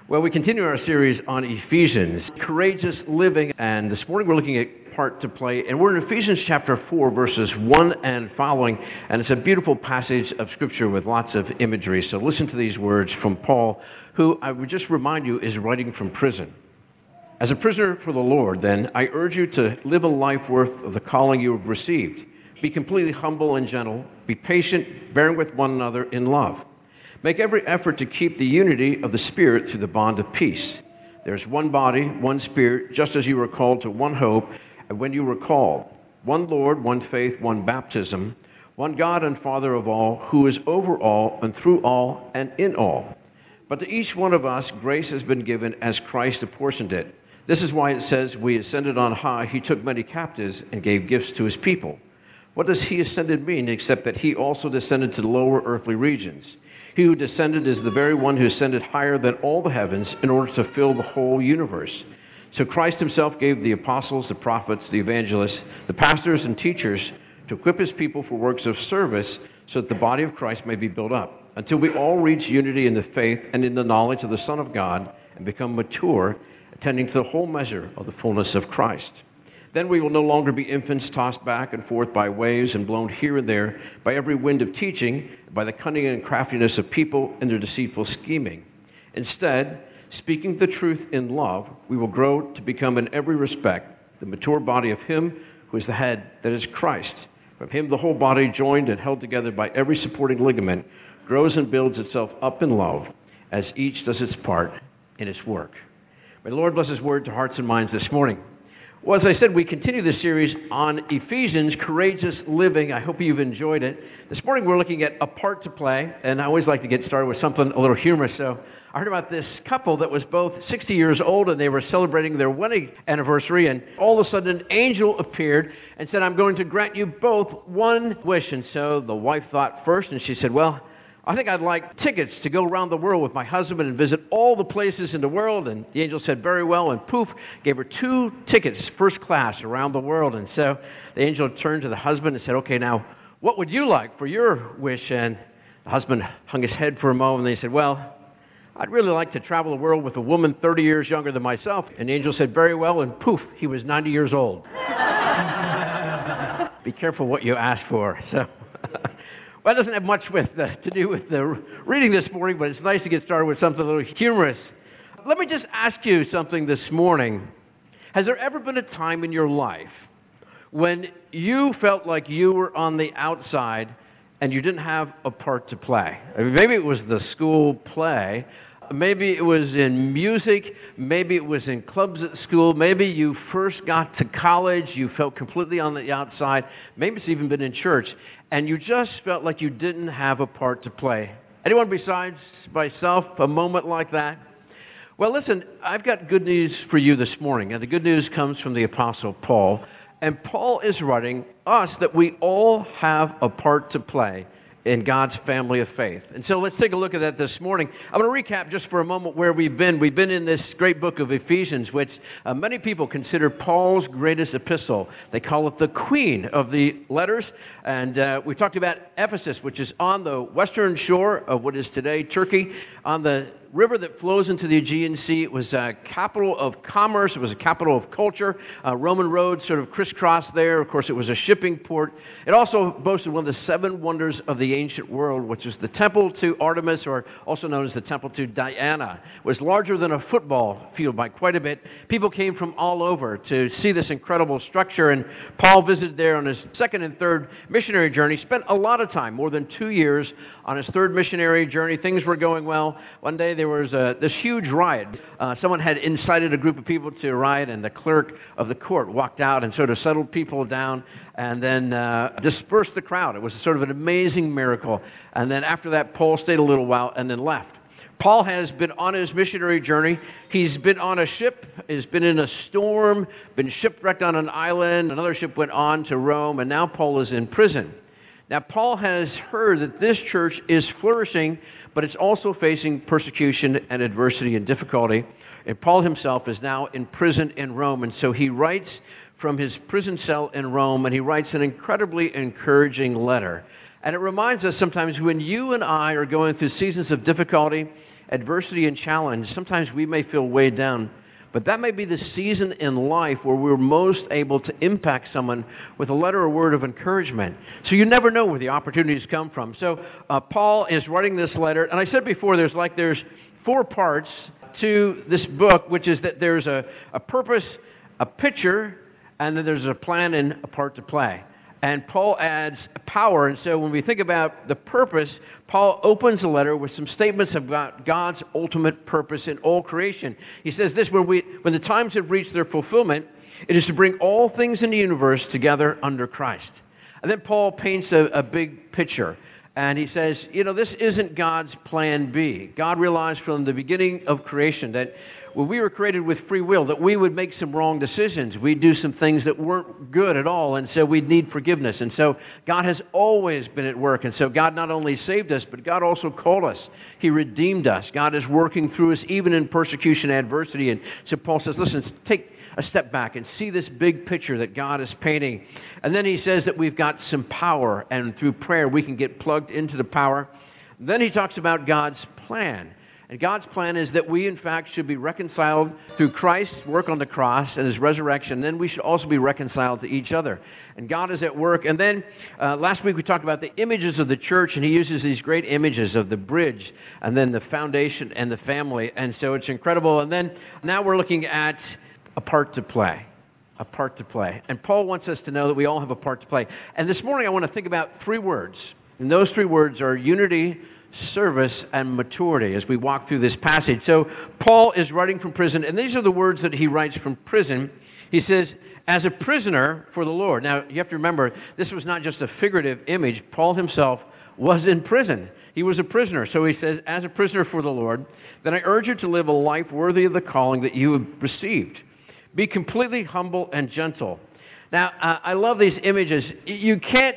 Well, we continue our series on Ephesians, courageous living, and this morning we're looking at part to play, and we're in Ephesians chapter 4, verses 1 and following, and it's a beautiful passage of Scripture with lots of imagery. So listen to these words from Paul, who I would just remind you is writing from prison. As a prisoner for the Lord, then, I urge you to live a life worth of the calling you have received. Be completely humble and gentle. Be patient, bearing with one another in love. Make every effort to keep the unity of the Spirit through the bond of peace. There is one body, one Spirit, just as you were called to one hope, and when you were called, one Lord, one faith, one baptism, one God and Father of all, who is over all and through all and in all. But to each one of us, grace has been given as Christ apportioned it. This is why it says, we ascended on high, he took many captives and gave gifts to his people. What does he ascended mean, except that he also descended to the lower earthly regions? He who descended is the very one who ascended higher than all the heavens in order to fill the whole universe. So Christ himself gave the apostles, the prophets, the evangelists, the pastors and teachers to equip his people for works of service so that the body of Christ may be built up, until we all reach unity in the faith and in the knowledge of the Son of God and become mature, attending to the whole measure of the fullness of Christ. Then we will no longer be infants tossed back and forth by waves and blown here and there by every wind of teaching, by the cunning and craftiness of people and their deceitful scheming. Instead, speaking the truth in love, we will grow to become in every respect the mature body of him who is the head, that is Christ. From him the whole body, joined and held together by every supporting ligament, grows and builds itself up in love as each does its part in its work. May the Lord bless his word to hearts and minds this morning. Well, as I said, we continue this series on Ephesians, courageous living. I hope you've enjoyed it. This morning we're looking at a part to play, and I always like to get started with something a little humorous. So I heard about this couple that was both 60 years old, and they were celebrating their wedding anniversary, and all of a sudden an angel appeared and said, I'm going to grant you both one wish. And so the wife thought first, and she said, well, I think I'd like tickets to go around the world with my husband and visit all the places in the world. And the angel said, very well, and poof, gave her 2 tickets, first class, around the world. And so the angel turned to the husband and said, okay, now, what would you like for your wish? And the husband hung his head for a moment, and he said, well, I'd really like to travel the world with a woman 30 years younger than myself. And the angel said, very well, and poof, he was 90 years old. Be careful what you ask for. So. Well, it doesn't have much to do with the reading this morning, but it's nice to get started with something a little humorous. Let me just ask you something this morning. Has there ever been a time in your life when you felt like you were on the outside and you didn't have a part to play? I mean, maybe it was the school play. Maybe it was in music. Maybe it was in clubs at school. Maybe you first got to college. You felt completely on the outside. Maybe it's even been in church. And you just felt like you didn't have a part to play. Anyone besides myself, a moment like that? Well, listen, I've got good news for you this morning. And the good news comes from the Apostle Paul. And Paul is writing us that we all have a part to play in God's family of faith. And so let's take a look at that this morning. I'm going to recap just for a moment where we've been. We've been in this great book of Ephesians, which many people consider Paul's greatest epistle. They call it the queen of the letters. And we talked about Ephesus, which is on the western shore of what is today Turkey, on the river that flows into the Aegean Sea. It was a capital of commerce. It was a capital of culture. Roman roads sort of crisscrossed there. Of course, it was a shipping port. It also boasted one of the 7 wonders of the ancient world, which is the temple to Artemis, or also known as the temple to Diana. It was larger than a football field by quite a bit. People came from all over to see this incredible structure, and Paul visited there on his 2nd and 3rd missionary journey. Spent a lot of time, more than 2 years, on his 3rd missionary journey. Things were going well. One day there was this huge riot. Someone had incited a group of people to riot, and the clerk of the court walked out and sort of settled people down and then dispersed the crowd. It was sort of an amazing miracle. And then after that, Paul stayed a little while and then left. Paul has been on his missionary journey. He's been on a ship, has been in a storm, been shipwrecked on an island. Another ship went on to Rome, and now Paul is in prison. Now, Paul has heard that this church is flourishing, but it's also facing persecution and adversity and difficulty. And Paul himself is now in prison in Rome, and so he writes from his prison cell in Rome, and he writes an incredibly encouraging letter. And it reminds us sometimes when you and I are going through seasons of difficulty, adversity and challenge, sometimes we may feel weighed down. But that may be the season in life where we're most able to impact someone with a letter or word of encouragement. So you never know where the opportunities come from. So Paul is writing this letter, and I said before there's 4 parts to this book, which is that there's a purpose, a picture, and then there's a plan and a part to play. And Paul adds power, and so when we think about the purpose, Paul opens the letter with some statements about God's ultimate purpose in all creation. He says this, when the times have reached their fulfillment, it is to bring all things in the universe together under Christ. And then Paul paints a big picture, and he says, this isn't God's plan B. God realized from the beginning of creation that when we were created with free will, that we would make some wrong decisions. We'd do some things that weren't good at all, and so we'd need forgiveness. And so God has always been at work. And so God not only saved us, but God also called us. He redeemed us. God is working through us even in persecution and adversity. And so Paul says, listen, take a step back and see this big picture that God is painting. And then he says that we've got some power, and through prayer we can get plugged into the power. Then he talks about God's plan. And God's plan is that we, in fact, should be reconciled through Christ's work on the cross and his resurrection. Then we should also be reconciled to each other. And God is at work. And then last week we talked about the images of the church, and he uses these great images of the bridge and then the foundation and the family. And so it's incredible. And then now we're looking at a part to play. A part to play. And Paul wants us to know that we all have a part to play. And this morning I want to think about 3 words. And those 3 words are unity, service, and maturity as we walk through this passage. So Paul is writing from prison, and these are the words that he writes from prison. He says, as a prisoner for the Lord. Now, you have to remember, this was not just a figurative image. Paul himself was in prison. He was a prisoner. So he says, as a prisoner for the Lord, then I urge you to live a life worthy of the calling that you have received. Be completely humble and gentle. Now, I love these images. You can't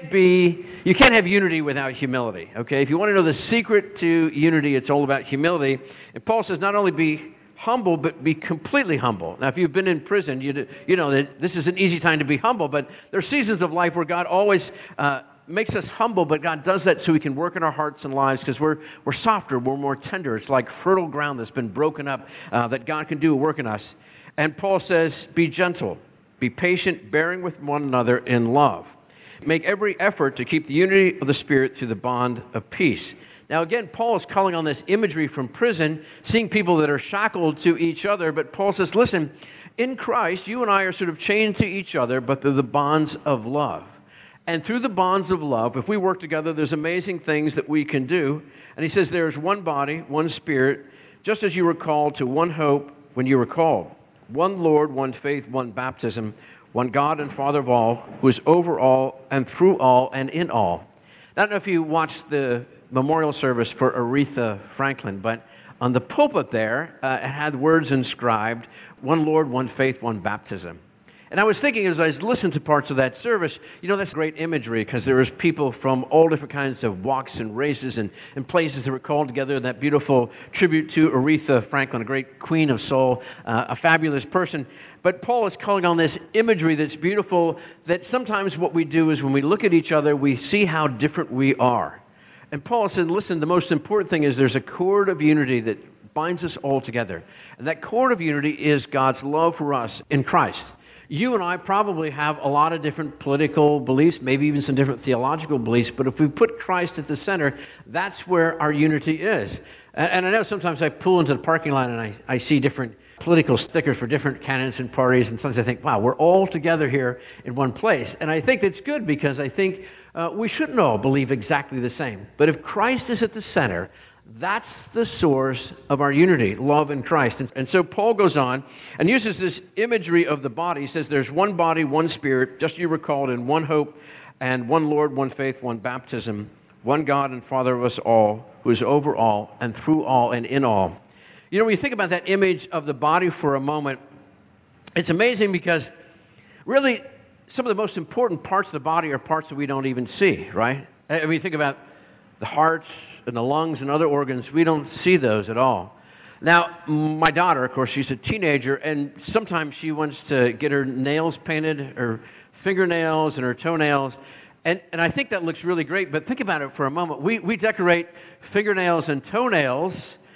have unity without humility, okay? If you want to know the secret to unity, it's all about humility. And Paul says not only be humble, but be completely humble. Now, if you've been in prison, you know that this is an easy time to be humble, but there are seasons of life where God always makes us humble, but God does that so he can work in our hearts and lives because we're softer, we're more tender. It's like fertile ground that's been broken up that God can do a work in us. And Paul says, be gentle. Be patient, bearing with one another in love. Make every effort to keep the unity of the Spirit through the bond of peace. Now again, Paul is calling on this imagery from prison, seeing people that are shackled to each other. But Paul says, listen, in Christ, you and I are sort of chained to each other, but they're the bonds of love. And through the bonds of love, if we work together, there's amazing things that we can do. And he says there's one body, one Spirit, just as you were called to one hope when you were called. One Lord, one faith, one baptism, one God and Father of all, who is over all and through all and in all. I don't know if you watched the memorial service for Aretha Franklin, but on the pulpit there, it had words inscribed, one Lord, one faith, one baptism. And I was thinking as I listened to parts of that service, that's great imagery because there was people from all different kinds of walks and races and places that were called together in that beautiful tribute to Aretha Franklin, a great queen of soul, a fabulous person. But Paul is calling on this imagery that's beautiful, that sometimes what we do is when we look at each other, we see how different we are. And Paul said, listen, the most important thing is there's a cord of unity that binds us all together. And that cord of unity is God's love for us in Christ. You and I probably have a lot of different political beliefs, maybe even some different theological beliefs, but if we put Christ at the center, that's where our unity is. And I know sometimes I pull into the parking lot and I see different political stickers for different candidates and parties, and sometimes I think, wow, we're all together here in one place. And I think that's good because I think we shouldn't all believe exactly the same. But if Christ is at the center, that's the source of our unity, love in Christ. And so Paul goes on and uses this imagery of the body. He says there's one body, one Spirit, just as you were called in one hope, and one Lord, one faith, one baptism, one God and Father of us all, who is over all and through all and in all. When you think about that image of the body for a moment, it's amazing because really some of the most important parts of the body are parts that we don't even see, right? I mean, think about the heart and the lungs and other organs. We don't see those at all. Now, my daughter, of course, she's a teenager, and sometimes she wants to get her nails painted, her fingernails and her toenails, and I think that looks really great, but think about it for a moment. We decorate fingernails and toenails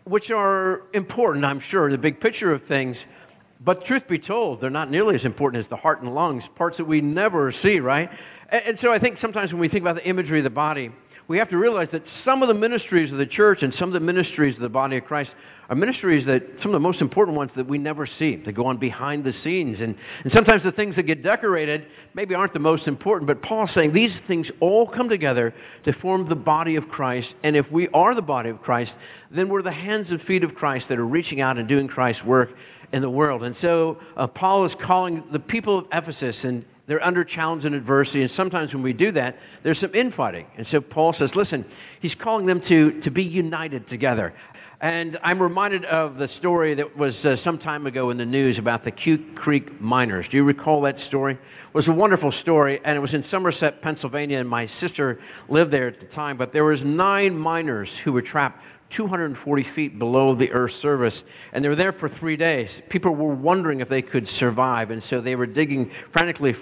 which are important, I'm sure, the big picture of things. But truth be told, they're not nearly as important as the heart and lungs, parts that we never see, right? And so I think sometimes when we think about the imagery of the body, we have to realize that some of the ministries of the church and some of the ministries of the body of Christ are ministries that, some of the most important ones that we never see. They go on behind the scenes. And sometimes the things that get decorated maybe aren't the most important. But Paul's saying these things all come together to form the body of Christ. And if we are the body of Christ, then we're the hands and feet of Christ that are reaching out and doing Christ's work in the world. And so Paul is calling the people of Ephesus, and they're under challenge and adversity, and sometimes when we do that, there's some infighting. And so Paul says, listen, he's calling them to be united together. And I'm reminded of the story that was some time ago in the news about the Cute Creek miners. Do you recall that story? It was a wonderful story, and it was in Somerset, Pennsylvania, and my sister lived there at the time. But there was 9 miners who were trapped 240 feet below the Earth's surface, and they were there for 3 days. People were wondering if they could survive, and so they were digging frantically.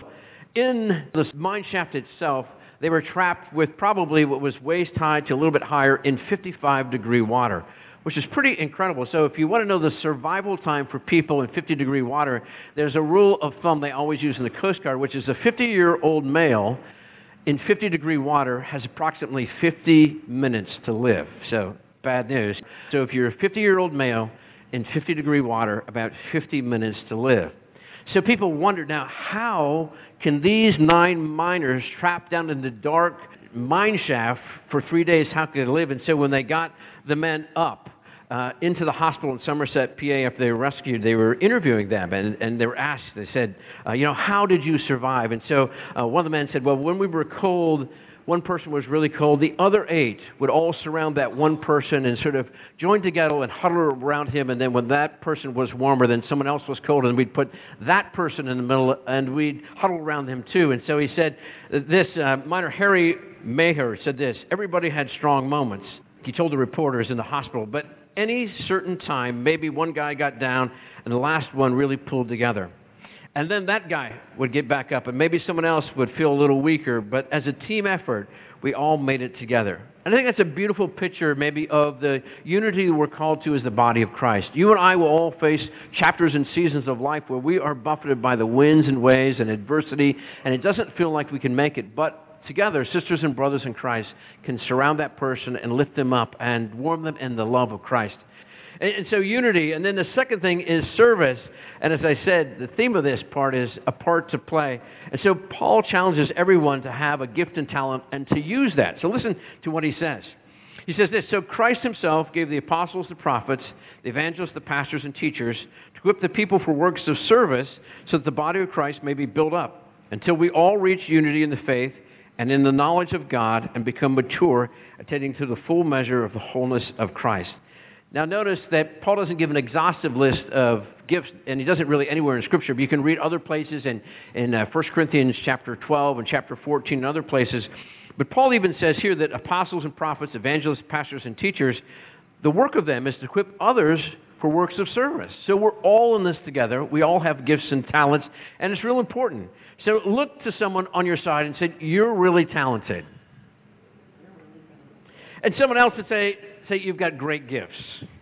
In this mine shaft itself, they were trapped with probably what was waist high to a little bit higher in 55-degree water, which is pretty incredible. So if you want to know the survival time for people in 50-degree water, there's a rule of thumb they always use in the Coast Guard, which is a 50-year-old male in 50-degree water has approximately 50 minutes to live. So bad news. So if you're a 50-year-old male in 50-degree water, about 50 minutes to live. So people wondered, now, how can these 9 miners trapped down in the dark mine shaft for 3 days, how could they live? And so when they got the men up into the hospital in Somerset, PA, after they were rescued, they were interviewing them, and they were asked, they said, how did you survive? And so one of the men said, well, when we were cold, one person was really cold. The other 8 would all surround that one person and sort of join together and huddle around him. And then when that person was warmer, then someone else was cold, and we'd put that person in the middle, and we'd huddle around him too. And so he said, this miner, Harry Maher, said this: everybody had strong moments, he told the reporters in the hospital, but any certain time, maybe one guy got down, and the last one really pulled together. And then that guy would get back up, and maybe someone else would feel a little weaker, but as a team effort, we all made it together. And I think that's a beautiful picture maybe of the unity we're called to as the body of Christ. You and I will all face chapters and seasons of life where we are buffeted by the winds and waves and adversity, and it doesn't feel like we can make it, but together, sisters and brothers in Christ can surround that person and lift them up and warm them in the love of Christ. And so unity, and then the second thing is service. And as I said, the theme of this part is a part to play. And so Paul challenges everyone to have a gift and talent and to use that. So listen to what he says. He says this: so Christ himself gave the apostles, the prophets, the evangelists, the pastors, and teachers to equip the people for works of service so that the body of Christ may be built up until we all reach unity in the faith and in the knowledge of God and become mature, attaining to the full measure of the wholeness of Christ. Now notice that Paul doesn't give an exhaustive list of gifts, and he doesn't really anywhere in Scripture, but you can read other places in 1 Corinthians chapter 12 and chapter 14 and other places. But Paul even says here that apostles and prophets, evangelists, pastors, and teachers, the work of them is to equip others for works of service. So we're all in this together. We all have gifts and talents, and it's real important. So look to someone on your side and say, you're really talented. And someone else would say you've got great gifts.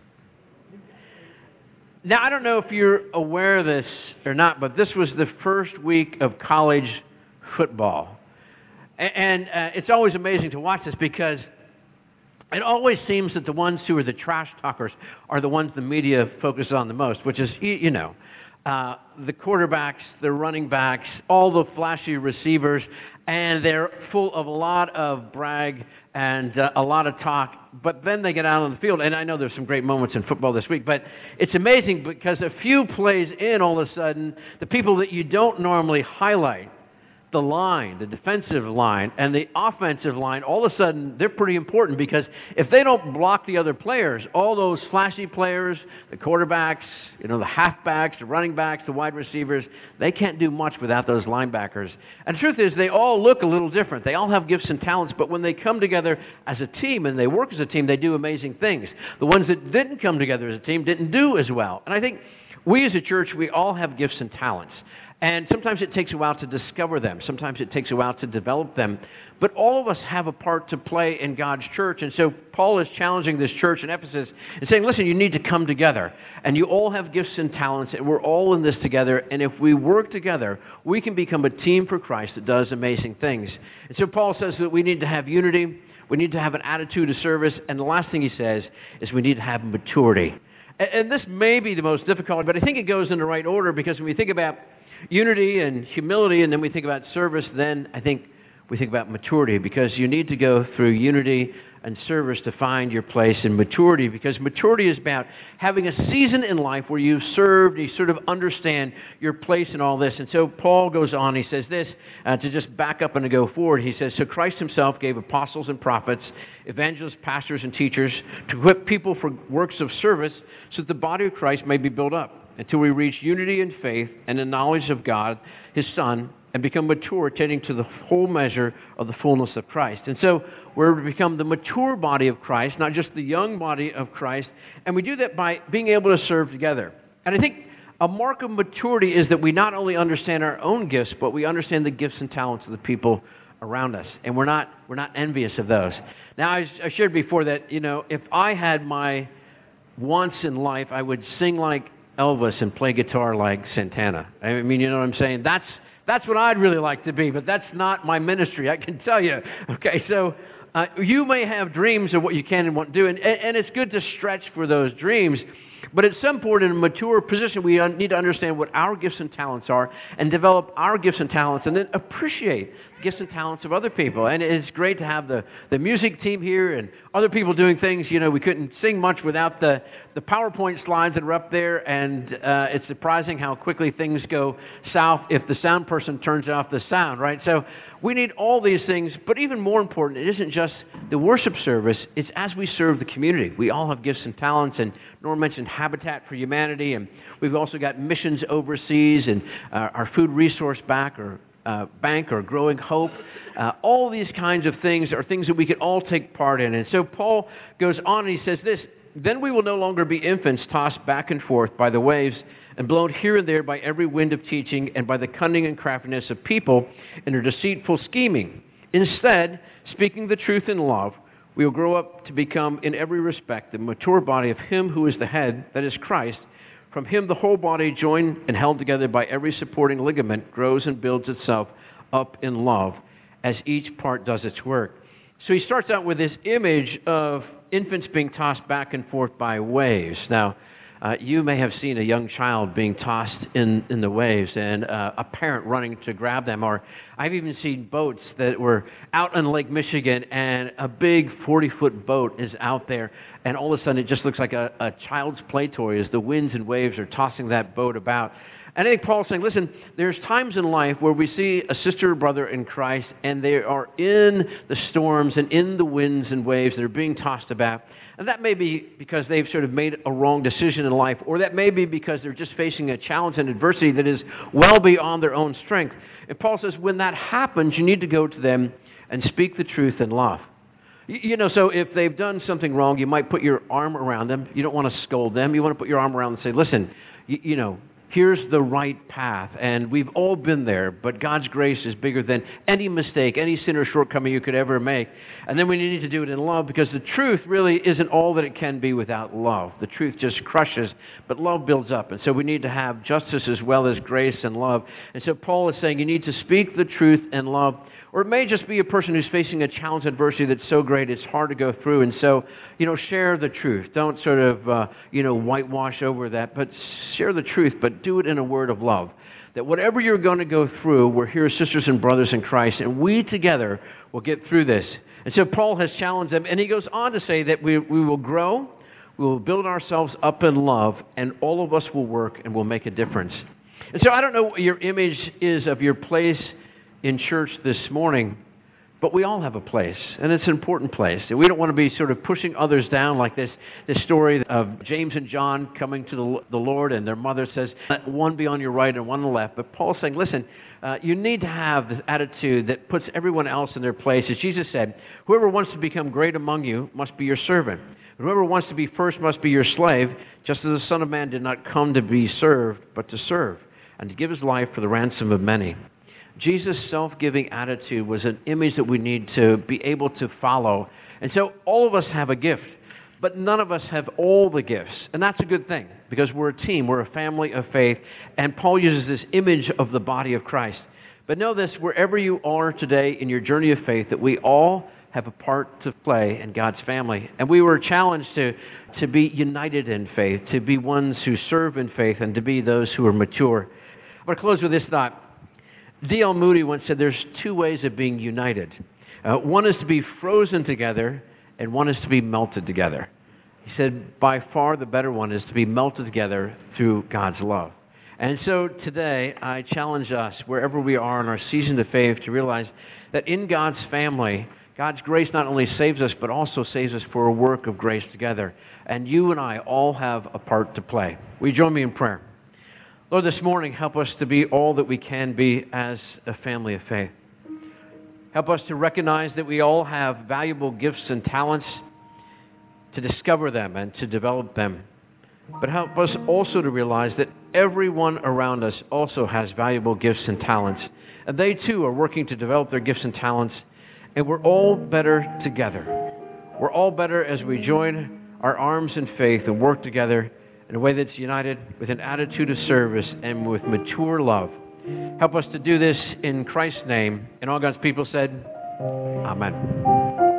Now, I don't know if you're aware of this or not, but this was the first week of college football. And it's always amazing to watch this because it always seems that the ones who are the trash talkers are the ones the media focuses on the most, which is, the quarterbacks, the running backs, all the flashy receivers, and they're full of a lot of brag and a lot of talk, but then they get out on the field, and I know there's some great moments in football this week, but it's amazing because a few plays in, all of a sudden, the people that you don't normally highlight, the line, the defensive line, and the offensive line, all of a sudden, they're pretty important because if they don't block the other players, all those flashy players, the quarterbacks, the halfbacks, the running backs, the wide receivers, they can't do much without those linebackers. And the truth is, they all look a little different. They all have gifts and talents, but when they come together as a team and they work as a team, they do amazing things. The ones that didn't come together as a team didn't do as well. And I think we as a church, we all have gifts and talents. And sometimes it takes a while to discover them. Sometimes it takes a while to develop them. But all of us have a part to play in God's church. And so Paul is challenging this church in Ephesus and saying, listen, you need to come together. And you all have gifts and talents, and we're all in this together. And if we work together, we can become a team for Christ that does amazing things. And so Paul says that we need to have unity. We need to have an attitude of service. And the last thing he says is we need to have maturity. And this may be the most difficult, but I think it goes in the right order, because when we think about unity and humility, and then we think about service, then I think we think about maturity, because you need to go through unity and service to find your place in maturity, because maturity is about having a season in life where you've served, you sort of understand your place in all this. And so Paul goes on, he says this, to just back up and to go forward. He says, so Christ himself gave apostles and prophets, evangelists, pastors, and teachers to equip people for works of service so that the body of Christ may be built up until we reach unity in faith and the knowledge of God, his Son, and become mature, attaining to the whole measure of the fullness of Christ. And so we're to become the mature body of Christ, not just the young body of Christ. And we do that by being able to serve together. And I think a mark of maturity is that we not only understand our own gifts, but we understand the gifts and talents of the people around us. And we're not envious of those. Now, I shared before that, if I had my wants in life, I would sing like Elvis and play guitar like Santana. I mean, you know what I'm saying? That's what I'd really like to be, but that's not my ministry, I can tell you. Okay, so you may have dreams of what you can and won't do, and it's good to stretch for those dreams, but at some point in a mature position, we need to understand what our gifts and talents are and develop our gifts and talents, and then appreciate the gifts and talents of other people. And it's great to have the music team here and other people doing things. We couldn't sing much without the PowerPoint slides that are up there, and it's surprising how quickly things go south if the sound person turns off the sound, right? So we need all these things, but even more important, it isn't just the worship service, it's as we serve the community. We all have gifts and talents, and Norm mentioned Habitat for Humanity, and we've also got missions overseas, and our food resource bank or Growing Hope. All these kinds of things are things that we can all take part in. And so Paul goes on and he says this, then we will no longer be infants tossed back and forth by the waves and blown here and there by every wind of teaching and by the cunning and craftiness of people and their deceitful scheming. Instead, speaking the truth in love, we will grow up to become in every respect the mature body of him who is the head, that is Christ. From him the whole body, joined and held together by every supporting ligament, grows and builds itself up in love as each part does its work. So he starts out with this image of infants being tossed back and forth by waves. Now, you may have seen a young child being tossed in the waves and a parent running to grab them. Or I've even seen boats that were out on Lake Michigan, and a big 40-foot boat is out there, and all of a sudden it just looks like a child's play toy as the winds and waves are tossing that boat about. And I think Paul's saying, listen, there's times in life where we see a sister or brother in Christ, and they are in the storms and in the winds and waves that are being tossed about. And that may be because they've sort of made a wrong decision in life, or that may be because they're just facing a challenge and adversity that is well beyond their own strength. And Paul says, when that happens, you need to go to them and speak the truth in love. So if they've done something wrong, you might put your arm around them. You don't want to scold them. You want to put your arm around them and say, listen, here's the right path, and we've all been there, but God's grace is bigger than any mistake, any sin or shortcoming you could ever make. And then we need to do it in love, because the truth really isn't all that it can be without love. The truth just crushes, but love builds up. And so we need to have justice as well as grace and love. And so Paul is saying you need to speak the truth in love. Or it may just be a person who's facing a challenge, adversity that's so great it's hard to go through. And so, share the truth. Don't sort of, whitewash over that, but share the truth, but do it in a word of love. That whatever you're going to go through, we're here sisters and brothers in Christ, and we together will get through this. And so Paul has challenged them, and he goes on to say that we will grow, we will build ourselves up in love, and all of us will work and will make a difference. And so I don't know what your image is of your place in church this morning, but we all have a place, and it's an important place. And we don't want to be sort of pushing others down like this story of James and John coming to the Lord, and their mother says, let one be on your right and one on the left. But Paul's saying, listen, you need to have this attitude that puts everyone else in their place. As Jesus said, whoever wants to become great among you must be your servant. Whoever wants to be first must be your slave, just as the Son of Man did not come to be served, but to serve, and to give his life for the ransom of many. Jesus' self-giving attitude was an image that we need to be able to follow. And so all of us have a gift, but none of us have all the gifts. And that's a good thing, because we're a team, we're a family of faith, and Paul uses this image of the body of Christ. But know this, wherever you are today in your journey of faith, that we all have a part to play in God's family. And we were challenged to be united in faith, to be ones who serve in faith, and to be those who are mature. I'm going to close with this thought. D.L. Moody once said there's two ways of being united. One is to be frozen together, and one is to be melted together. He said, by far the better one is to be melted together through God's love. And so today, I challenge us, wherever we are in our season of faith, to realize that in God's family, God's grace not only saves us, but also saves us for a work of grace together. And you and I all have a part to play. Will you join me in prayer? Lord, this morning, help us to be all that we can be as a family of faith. Help us to recognize that we all have valuable gifts and talents, to discover them and to develop them. But help us also to realize that everyone around us also has valuable gifts and talents. And they too are working to develop their gifts and talents. And we're all better together. We're all better as we join our arms in faith and work together in a way that's united with an attitude of service and with mature love. Help us to do this in Christ's name. And all God's people said, Amen.